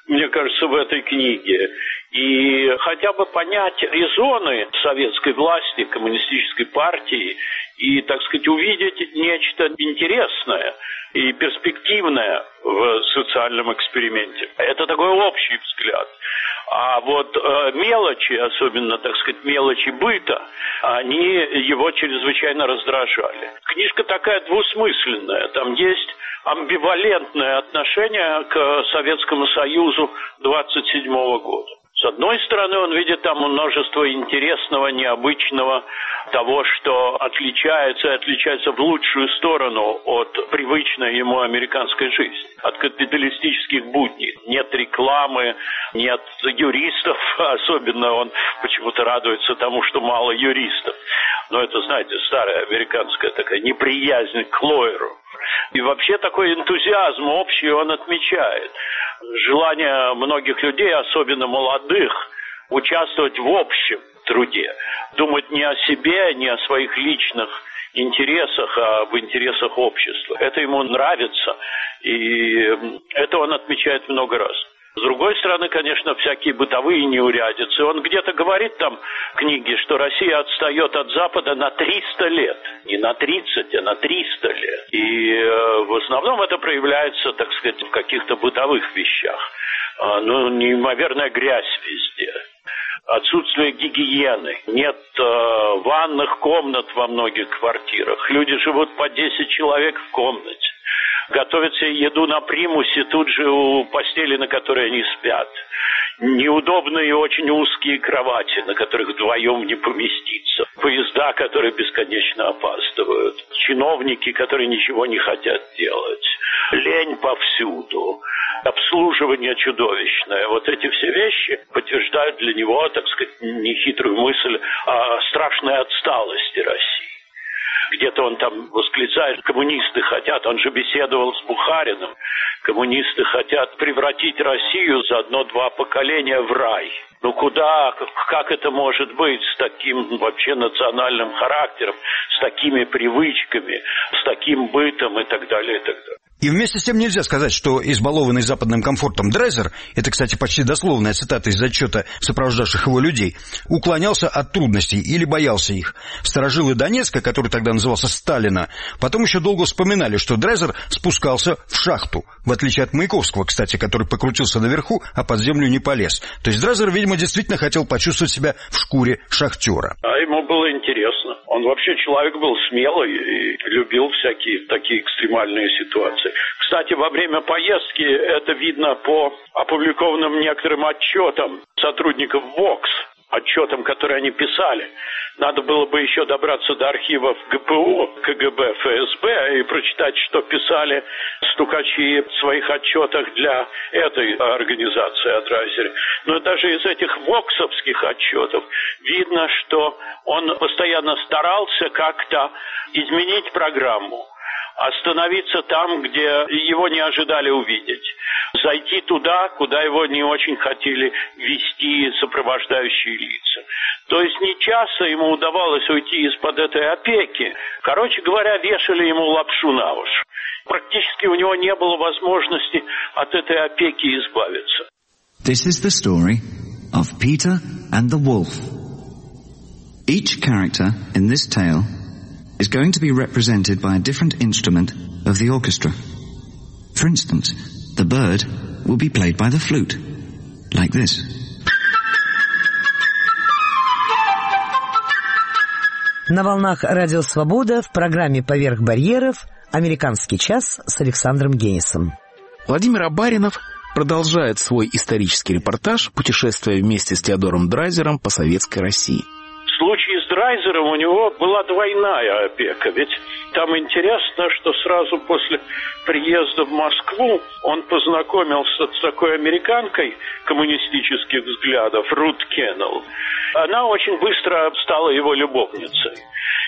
мне кажется, в этой книге. И хотя бы понять резоны советской власти, коммунистической партии, и, так сказать, увидеть нечто интересное и перспективное в социальном эксперименте. Это такой общий взгляд. А вот э, мелочи, особенно, так сказать, мелочи быта, они его чрезвычайно раздражали. Книжка такая двусмысленная. Там есть амбивалентное отношение к Советскому Союзу двадцать седьмого года. С одной стороны, он видит там множество интересного, необычного, того, что отличается и отличается в лучшую сторону от привычной ему американской жизни, от капиталистических будней. Нет рекламы, нет юристов, особенно он почему-то радуется тому, что мало юристов. Но это, знаете, старая американская такая неприязнь к лоеру. И вообще такой энтузиазм общий он отмечает. Желание многих людей, особенно молодых, участвовать в общем труде. Думать не о себе, не о своих личных интересах, а в интересах общества. Это ему нравится, и это он отмечает много раз. С другой стороны, конечно, всякие бытовые неурядицы. Он где-то говорит там в книге, что Россия отстает от Запада на триста лет. Не на тридцать, а на триста лет. И э, в основном это проявляется, так сказать, в каких-то бытовых вещах. Э, ну, неимоверная грязь везде. Отсутствие гигиены. Нет э, ванных комнат во многих квартирах. Люди живут по десять человек в комнате. Готовят себе еду на примусе тут же у постели, на которой они спят. Неудобные и очень узкие кровати, на которых вдвоем не поместиться. Поезда, которые бесконечно опаздывают. Чиновники, которые ничего не хотят делать. Лень повсюду. Обслуживание чудовищное. Вот эти все вещи подтверждают для него, так сказать, нехитрую мысль о страшной отсталости России. Где-то он там восклицает, коммунисты хотят, он же беседовал с Бухариным, коммунисты хотят превратить Россию за одно-два поколения в рай. Ну куда, как это может быть с таким вообще национальным характером, с такими привычками, с таким бытом и так далее, и так далее. И вместе с тем нельзя сказать, что избалованный западным комфортом Драйзер, это, кстати, почти дословная цитата из отчета сопровождавших его людей, уклонялся от трудностей или боялся их. Старожилы Донецка, который тогда назывался Сталина, потом еще долго вспоминали, что Драйзер спускался в шахту, в отличие от Маяковского, кстати, который покрутился наверху, а под землю не полез. То есть Драйзер, видимо, действительно хотел почувствовать себя в шкуре шахтера. А ему было интересно. Он вообще человек был смелый и любил всякие такие экстремальные ситуации. Кстати, во время поездки это видно по опубликованным некоторым отчетам сотрудников ВОКС, отчетам, которые они писали. Надо было бы еще добраться до архивов ГПУ, КГБ, ФСБ и прочитать, что писали стукачи в своих отчетах для этой организации о Драйзере. Но даже из этих воксовских отчетов видно, что он постоянно старался как-то изменить программу, остановиться там, где его не ожидали увидеть, зайти туда, куда его не очень хотели вести сопровождающие лица. То есть нечасто ему удавалось уйти из-под этой опеки. Короче говоря, вешали ему лапшу на уши. Практически у него не было возможности от этой опеки избавиться. This is the story of Peter and the Wolf. Each character in this tale is going to be represented by a different instrument of the orchestra. For instance, the bird will be played by the flute, like this. На волнах Радио Свобода в программе «Поверх барьеров» «Американский час» с Александром Генисом. Владимир Абаринов продолжает свой исторический репортаж, путешествуя вместе с Теодором Драйзером по советской России. В случае с Драйзером у него была двойная опека. Ведь там интересно, что сразу после приезда в Москву он познакомился с такой американкой коммунистических взглядов, Рут Кеннелл. Она очень быстро стала его любовницей.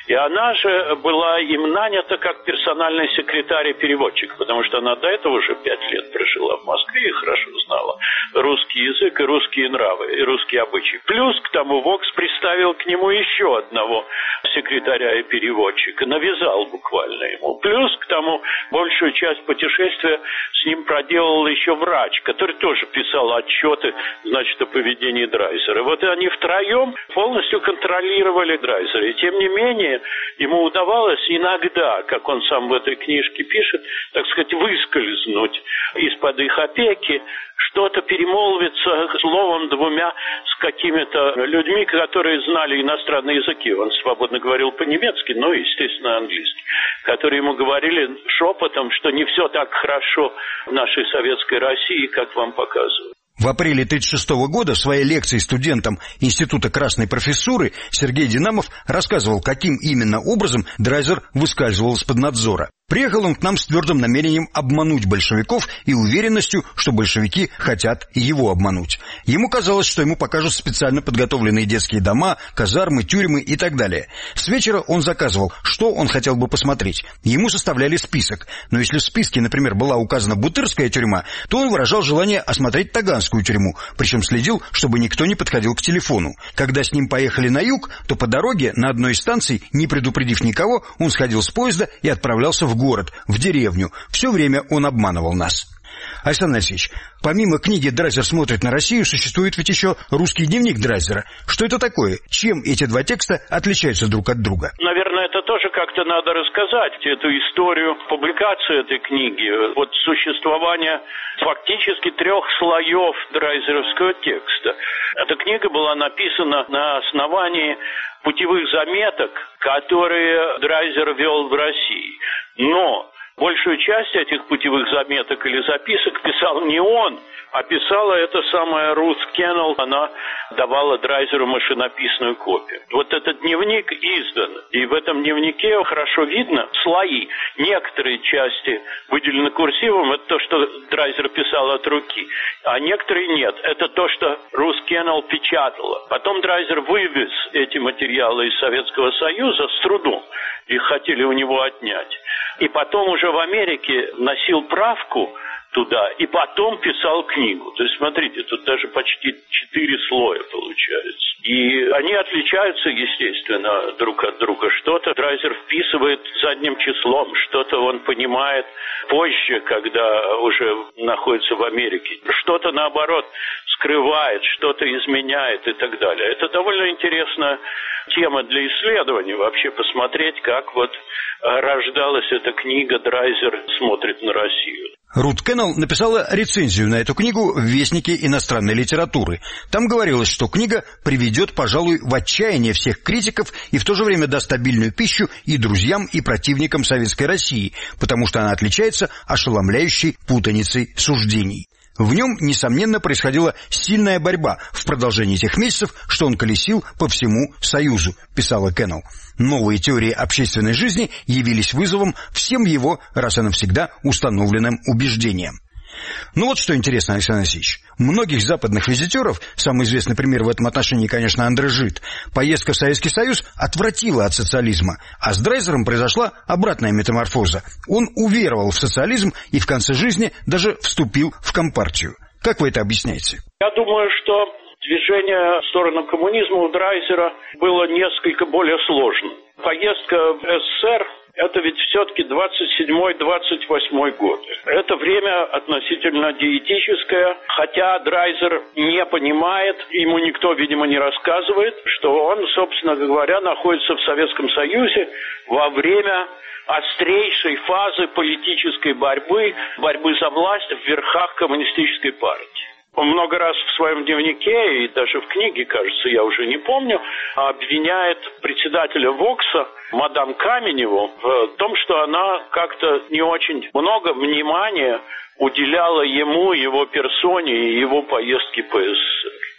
И она же была им нанята как персональный секретарь и переводчик, потому что она до этого уже пять лет прожила в Москве и хорошо знала русский язык и русские нравы, и русские обычаи. Плюс к тому Вокс приставил к нему еще одного секретаря и переводчика, навязал буквально ему. Плюс к тому большую часть путешествия с ним проделал еще врач, который тоже писал отчеты, значит, о поведении Драйзера. Вот они втроем полностью контролировали Драйзера. И тем не менее, ему удавалось иногда, как он сам в этой книжке пишет, так сказать, выскользнуть из-под их опеки, что-то перемолвиться словом двумя с какими-то людьми, которые знали иностранные языки. Он свободно говорил по-немецки, но, естественно, английский. Которые ему говорили шепотом, что не все так хорошо в нашей советской России, как вам показывают. В апреле тысяча девятьсот тридцать шестого года в своей лекции студентам Института Красной Профессуры Сергей Динамов рассказывал, каким именно образом Драйзер выскальзывал из-под надзора. Приехал он к нам с твердым намерением обмануть большевиков и уверенностью, что большевики хотят его обмануть. Ему казалось, что ему покажут специально подготовленные детские дома, казармы, тюрьмы и так далее. С вечера он заказывал, что он хотел бы посмотреть. Ему составляли список. Но если в списке, например, была указана Бутырская тюрьма, то он выражал желание осмотреть Таганскую тюрьму, причем следил, чтобы никто не подходил к телефону. Когда с ним поехали на юг, то по дороге на одной из станций, не предупредив никого, он сходил с поезда и отправлялся в город, в деревню. Все время он обманывал нас. Александр Алексеевич, помимо книги «Драйзер смотрит на Россию», существует ведь еще русский дневник Драйзера. Что это такое? Чем эти два текста отличаются друг от друга? Наверное, это тоже как-то надо рассказать, эту историю публикации этой книги. Вот существование фактически трех слоев драйзеровского текста. Эта книга была написана на основании путевых заметок, которые Драйзер вел в России. Но большую часть этих путевых заметок или записок писал не он, а писала эта самая Рут Кеннелл. Она давала Драйзеру машинописную копию. Вот этот дневник издан, и в этом дневнике хорошо видно слои. Некоторые части выделены курсивом, это то, что Драйзер писал от руки, а некоторые нет. Это то, что Рут Кеннелл печатала. Потом Драйзер вывез эти материалы из Советского Союза с трудом. Их хотели у него отнять. И потом уже в Америке носил правку туда, и потом писал книгу. То есть, смотрите, тут даже почти четыре слоя получается. И они отличаются, естественно, друг от друга. Что-то Драйзер вписывает задним числом, что-то он понимает позже, когда уже находится в Америке. Что-то, наоборот, скрывает, что-то изменяет и так далее. Это довольно интересная тема для исследования, вообще посмотреть, как вот рождалась эта книга «Драйзер смотрит на Россию». Рут Кеннелл написала рецензию на эту книгу в Вестнике иностранной литературы. Там говорилось, что книга приведет, пожалуй, в отчаяние всех критиков и в то же время даст обильную пищу и друзьям, и противникам Советской России, потому что она отличается ошеломляющей путаницей суждений. В нем, несомненно, происходила сильная борьба в продолжении тех месяцев, что он колесил по всему Союзу, писала Кеннелл. Новые теории общественной жизни явились вызовом всем его раз и навсегда установленным убеждениям. Ну вот что интересно, Александр Алексеевич. Многих западных визитеров, самый известный пример в этом отношении, конечно, Андре Жид, поездка в Советский Союз отвратила от социализма, а с Драйзером произошла обратная метаморфоза. Он уверовал в социализм и в конце жизни даже вступил в Компартию. Как вы это объясняете? Я думаю, что движение в сторону коммунизма у Драйзера было несколько более сложным. Поездка в СССР – это ведь все-таки двадцать седьмой — двадцать восьмой год. Это время относительно диетическое, хотя Драйзер не понимает, ему никто, видимо, не рассказывает, что он, собственно говоря, находится в Советском Союзе во время острейшей фазы политической борьбы, борьбы за власть в верхах коммунистической партии. Он много раз в своем дневнике и даже в книге, кажется, я уже не помню, обвиняет председателя ВОКСа, мадам Каменеву, в том, что она как-то не очень много внимания уделяла ему, его персоне и его поездке по СССР.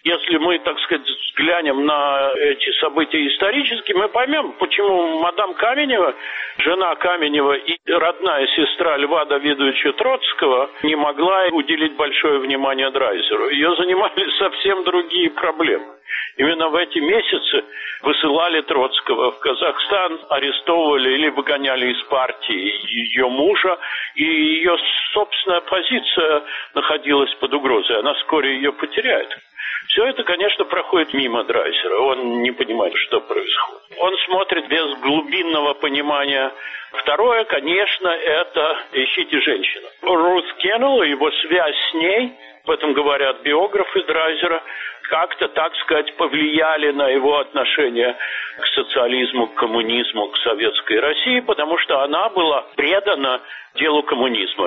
Если мы, так сказать, взглянем на эти события исторически, мы поймем, почему мадам Каменева, жена Каменева и родная сестра Льва Давидовича Троцкого не могла уделить большое внимание Драйзеру. Ее занимали совсем другие проблемы. Именно в эти месяцы высылали Троцкого в Казахстан, арестовывали или выгоняли из партии ее мужа, и ее собственная позиция находилась под угрозой. Она вскоре ее потеряет. Все это, конечно, проходит мимо Драйзера. Он не понимает, что происходит. Он смотрит без глубинного понимания. Второе, конечно, это «Ищите женщину». Рут Кеннелл и его связь с ней, об этом говорят биографы Драйзера, как-то, так сказать, повлияли на его отношение к социализму, к коммунизму, к советской России, потому что она была предана делу коммунизма.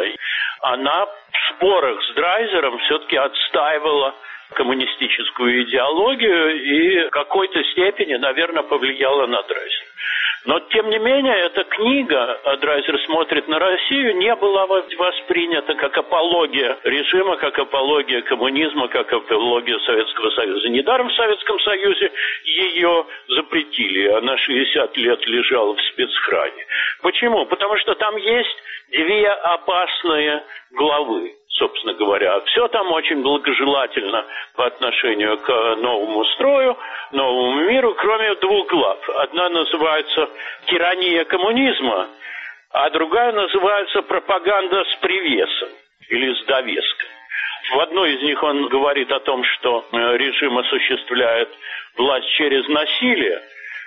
Она в спорах с Драйзером все-таки отстаивала коммунистическую идеологию и в какой-то степени, наверное, повлияла на Драйзера. Но, тем не менее, эта книга «Драйзер смотрит на Россию» не была воспринята как апология режима, как апология коммунизма, как апология Советского Союза. Недаром в Советском Союзе ее запретили. Она шестьдесят лет лежала в спецхране. Почему? Потому что там есть две опасные главы. Собственно говоря, все там очень благожелательно по отношению к новому строю, новому миру, кроме двух глав. Одна называется «Тирания коммунизма», а другая называется «Пропаганда с привесом» или с довеском. В одной из них он говорит о том, что режим осуществляет власть через насилие,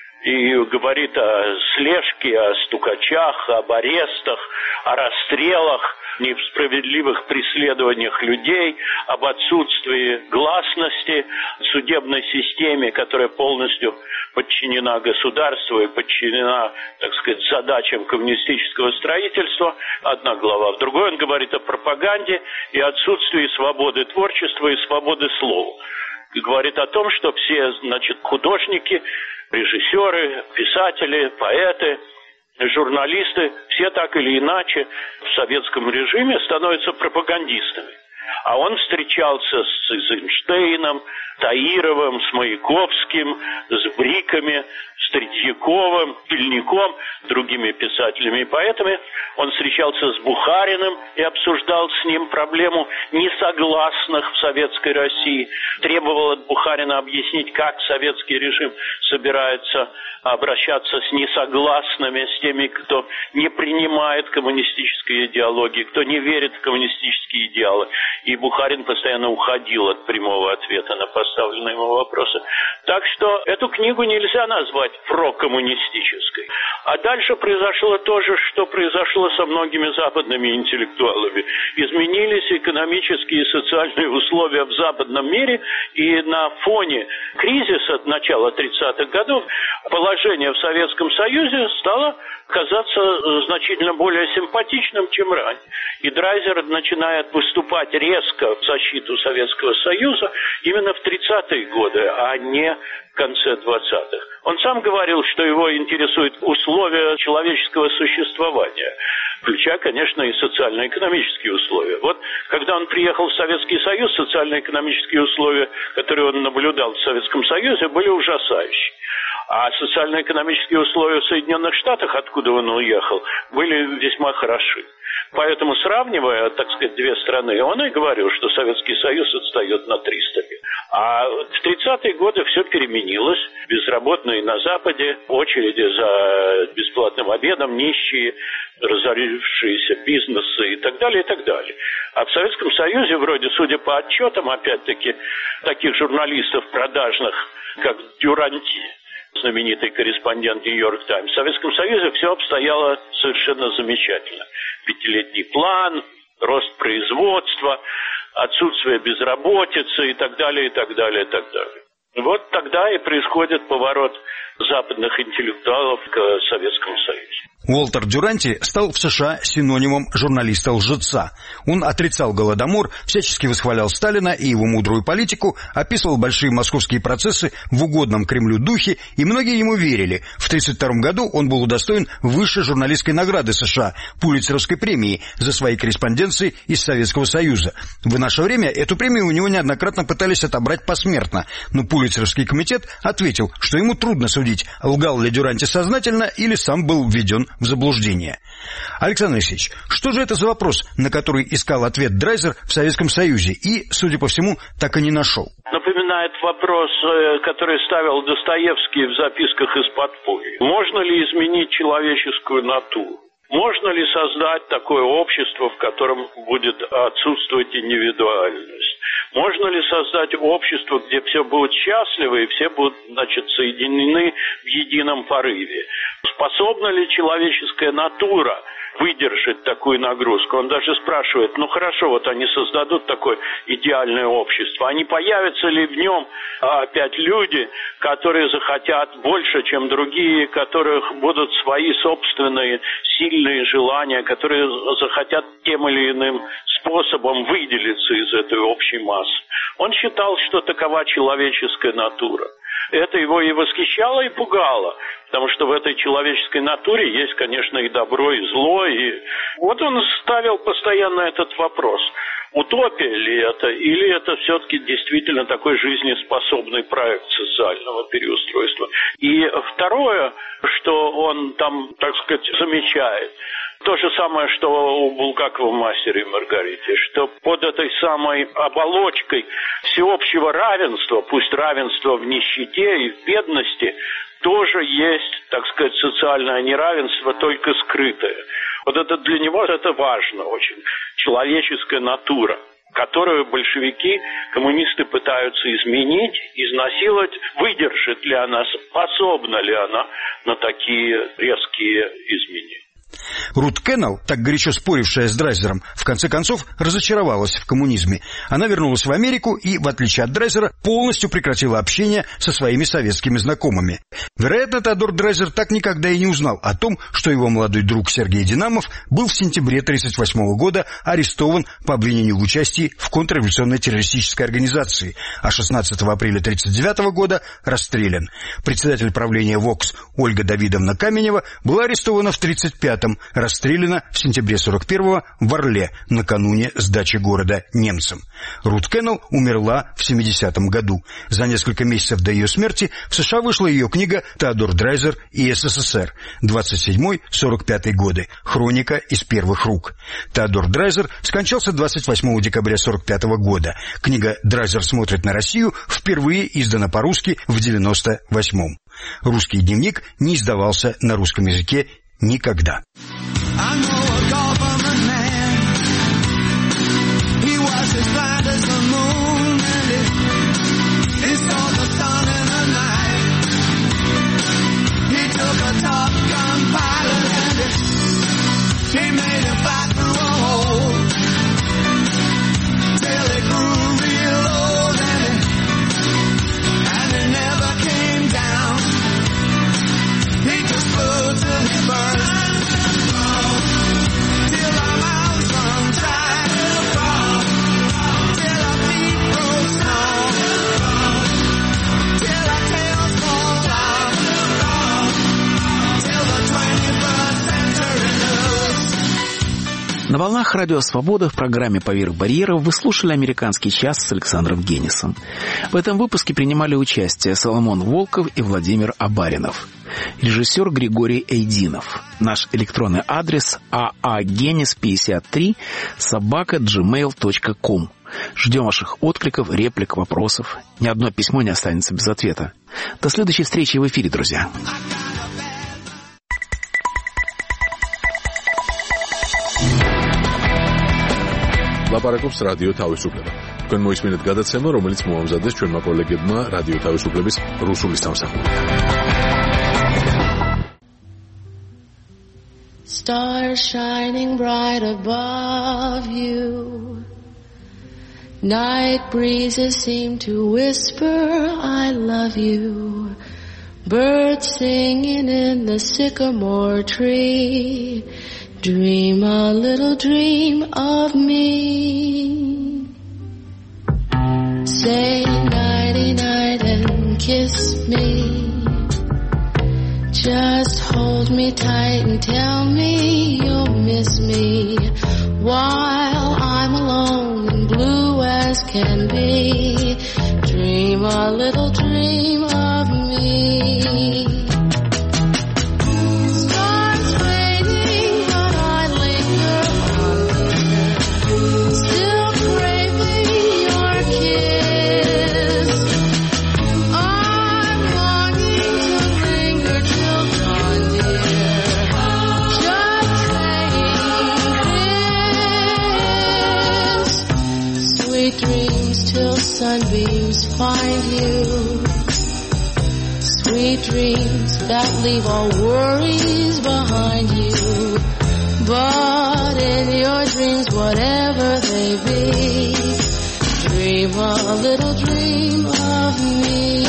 и говорит о слежке, о стукачах, об арестах, о расстрелах, несправедливых преследованиях людей, об отсутствии гласности в судебной системе, которая полностью подчинена государству и подчинена, так сказать, задачам коммунистического строительства. Одна глава. В другой он говорит о пропаганде и отсутствии свободы творчества и свободы слова. И говорит о том, что все, значит, художники, режиссеры, писатели, поэты, журналисты, все так или иначе в советском режиме становятся пропагандистами. А он встречался с Эйзенштейном, Таировым, с Маяковским, с Бриками, с Третьяковым, Пельником, другими писателями и поэтами. Он встречался с Бухариным и обсуждал с ним проблему несогласных в советской России. Требовал от Бухарина объяснить, как советский режим собирается обращаться с несогласными, с теми, кто не принимает коммунистической идеологии, кто не верит в коммунистические идеалы. И Бухарин постоянно уходил от прямого ответа на поставленные ему вопросы. Так что эту книгу нельзя назвать прокоммунистической. А дальше произошло то же, что произошло со многими западными интеллектуалами. Изменились экономические и социальные условия в западном мире, и на фоне кризиса начала тридцатых годов положение в Советском Союзе стало казаться значительно более симпатичным, чем ранее. И Драйзер начинает выступать резко в защиту Советского Союза именно в тридцатые годы, а не в конце двадцатых. Он сам говорил, что его интересуют условия человеческого существования, включая, конечно, и социально-экономические условия. Вот когда он приехал в Советский Союз, социально-экономические условия, которые он наблюдал в Советском Союзе, были ужасающие. А социально-экономические условия в Соединенных Штатах, откуда он уехал, были весьма хороши. Поэтому, сравнивая, так сказать, две страны, он и говорил, что Советский Союз отстает на триста лет. А в тридцатые годы все переменилось. Безработные на Западе, очереди за бесплатным обедом, нищие, разорившиеся бизнесы и так далее, и так далее. А в Советском Союзе, вроде, судя по отчетам, опять-таки, таких журналистов продажных, как Дюранти, знаменитый корреспондент «Нью-Йорк Таймс», в Советском Союзе все обстояло совершенно замечательно. Пятилетний план, рост производства, отсутствие безработицы и так далее, и так далее, и так далее. Вот тогда и происходит поворот западных интеллектуалов к Советскому Союзу. Уолтер Дюранти стал в США синонимом журналиста-лжеца. Он отрицал Голодомор, всячески восхвалял Сталина и его мудрую политику, описывал большие московские процессы в угодном Кремлю духе, и многие ему верили. В тысяча девятьсот тридцать втором году он был удостоен высшей журналистской награды США – Пулитцеровской премии за свои корреспонденции из Советского Союза. В наше время эту премию у него неоднократно пытались отобрать посмертно, но Пулитцеровский комитет ответил, что ему трудно судить, лгал ли Дюранти сознательно или сам был введен в заблуждение. Александр Алексеевич, что же это за вопрос, на который искал ответ Драйзер в Советском Союзе и, судя по всему, так и не нашел? Напоминает вопрос, который ставил Достоевский в записках из подполья. Можно ли изменить человеческую натуру? Можно ли создать такое общество, в котором будет отсутствовать индивидуальность? Можно ли создать общество, где все будут счастливы и все будут, значит, соединены в едином порыве? Способна ли человеческая натура выдержать такую нагрузку? Он даже спрашивает, ну хорошо, вот они создадут такое идеальное общество, а не появятся ли в нем опять люди, которые захотят больше, чем другие, которых будут свои собственные сильные желания, которые захотят тем или иным способом выделиться из этой общей массы. Он считал, что такова человеческая натура. Это его и восхищало, и пугало, потому что в этой человеческой натуре есть, конечно, и добро, и зло. И вот он ставил постоянно этот вопрос. Утопия ли это, или это все-таки действительно такой жизнеспособный проект социального переустройства? И второе, что он там, так сказать, замечает, то же самое, что у Булгакова в «Мастере и Маргарите», что под этой самой оболочкой всеобщего равенства, пусть равенство в нищете и в бедности, тоже есть, так сказать, социальное неравенство, только скрытое. Вот это для него это важно очень. Человеческая натура, которую большевики, коммунисты пытаются изменить, изнасиловать, выдержит ли она, способна ли она на такие резкие изменения. Рут Кеннелл, так горячо спорившая с Драйзером, в конце концов разочаровалась в коммунизме. Она вернулась в Америку и, в отличие от Драйзера, полностью прекратила общение со своими советскими знакомыми. Вероятно, Теодор Драйзер так никогда и не узнал о том, что его молодой друг Сергей Динамов был в сентябре тысяча девятьсот тридцать восьмого года арестован по обвинению в участии в контрреволюционной террористической организации, а шестнадцатого апреля тысяча девятьсот тридцать девятого года расстрелян. Председатель правления ВОКС Ольга Давидовна Каменева была арестована в тридцать пятом, расстреляна в сентябре сорок первого в Орле, накануне сдачи города немцам. Рут Кеннелл умерла в семидесятом году. За несколько месяцев до ее смерти в США вышла ее книга «Теодор Драйзер и СССР. двадцать седьмой — сорок пятый годы. Хроника из первых рук». Теодор Драйзер скончался двадцать восьмого декабря сорок пятого года. Книга «Драйзер смотрит на Россию» впервые издана по-русски в девяносто восьмом. Русский дневник не издавался на русском языке никогда. На волнах Радио Свобода в программе «Поверх барьеров» вы слушали «Американский час» с Александром Генисом. В этом выпуске принимали участие Соломон Волков и Владимир Абаринов. Режиссер Григорий Эйдинов. Наш электронный адрес аагенис пятьдесят три собака джи мейл точка ком. Ждем ваших откликов, реплик, вопросов. Ни одно письмо не останется без ответа. До следующей встречи в эфире, друзья. ლაპარაკობს რადიო თავისუფლება. თქვენ მოისმინეთ გადაცემა, რომელიც მოამზადეს ჩვენმა კოლეგებმა რადიო თავისუფლების რუსული სამსახური. Stars shining bright above you. Night breezes seem to whisper I love you birds singing in the sycamore tree. Dream a little dream of me. Say nighty-night and kiss me. Just hold me tight and tell me you'll miss me while I'm alone and blue as can be. Dream a little dream of me. Stars fading, but I linger on, still craving your kiss. I'm longing to linger till dawn, dear. Just saying this. Sweet dreams till sunbeams find you. Sweet dreams that leave all worries behind you. But in your dreams, whatever they be, dream a little dream of me.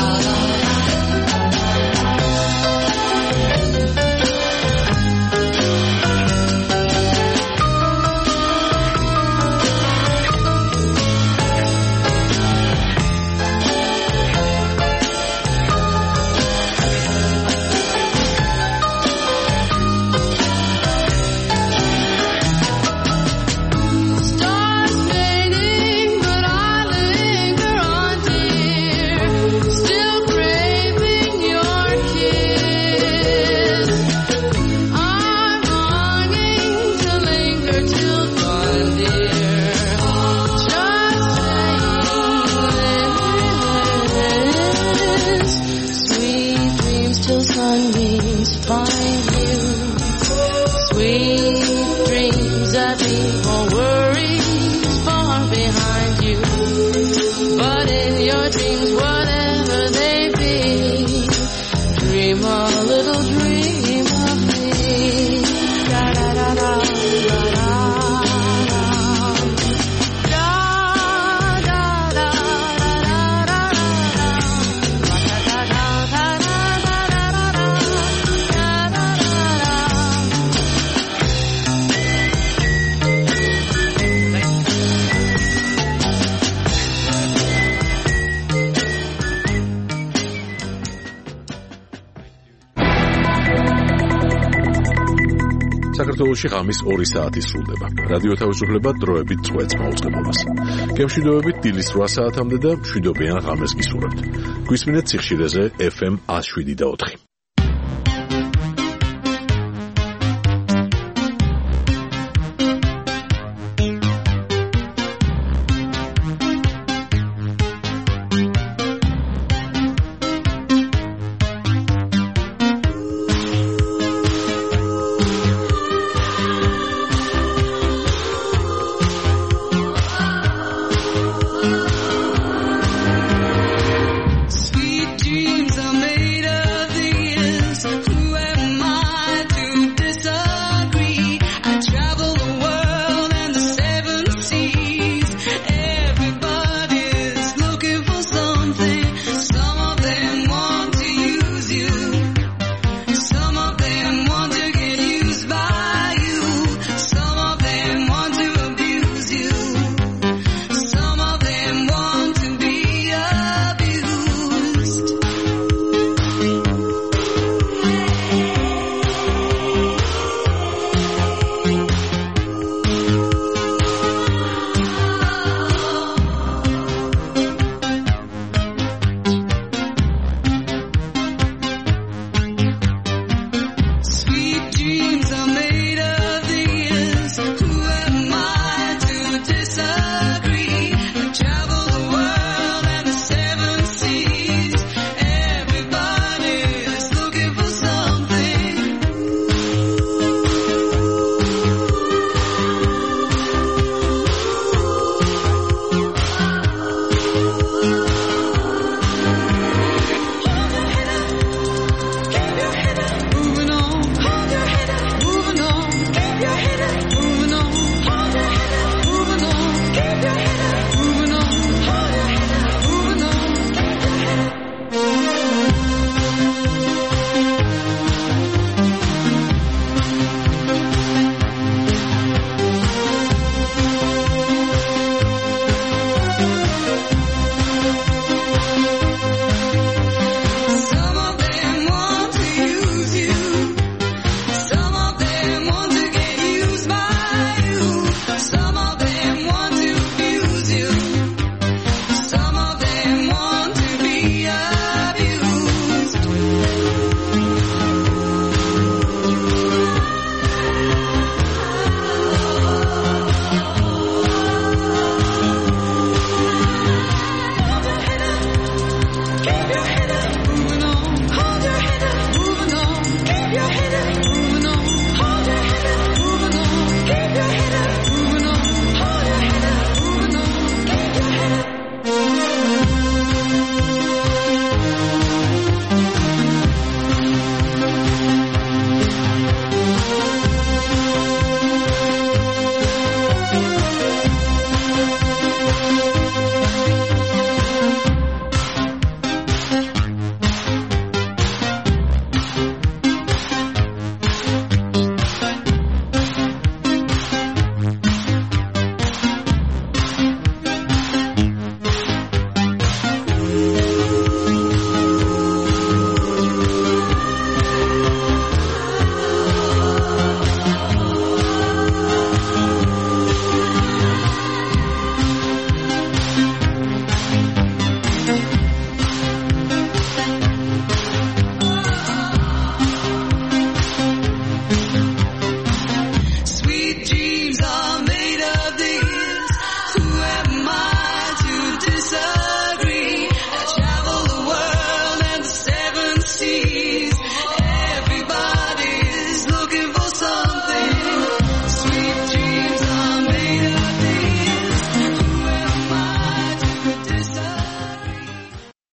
საქართველოში ღამის ორი საათი სრულდება. რადიო თავისუფლება დროებით წვეთს მაუწყებლობას. გემშვიდობებით დილის რვა საათამდე და მშვიდობიან ღამეს გისურვებთ. გვისმინეთ სიხშირეზე ეფ ემ one oh seven point four.